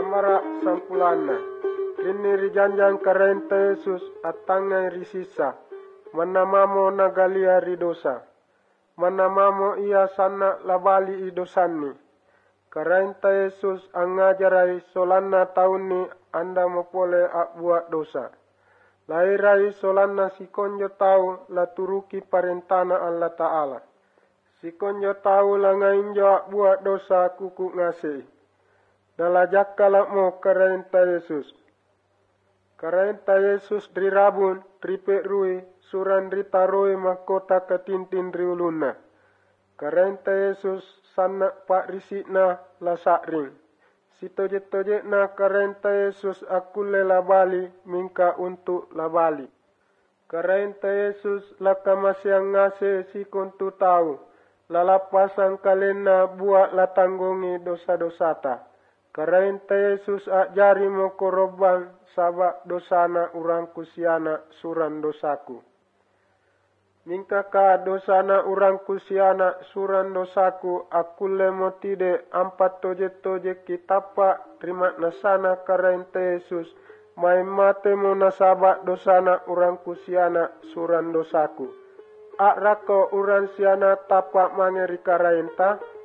mara sampulana. Rini rijanjang karenta Yesus atangai risisa. Manamamo nagalia ridosa. Manamamo ia sana labali idosani. Karenta Yesus angajarai solana tahun ni anda mopole buat dosa. Lairai solana sikonjo tahu la turuki parentana Allah Ta'ala. Sikonjo tahu la ngainjo buat dosa kuku ngasih. Nalajakala mo karenta Yesus. Karenta Yesus drirabun, tripe rui, suran ritaroi mahkota ketintin riuluna. Karenta Yesus sana pak risikna lasak ring. Si toje-toje na karenta Yesus akule labali mingka untuk labali. Karenta Yesus laka masyang ngase si kontu tahu. Lalapasan kalena buat latanggongi dosa-dosata. Karenta Yesus ajari mo korban sabak dosana urang kusiana suran dosaku. Mingkaka dosana urang kusiana suran dosaku akule mo tide ampat toje-toje kitapa terima nasana karenta Yesus. Mai mate mo nasabak dosana urang kusiana suran dosaku. Ak rako uran siana tapak mangeri karenta.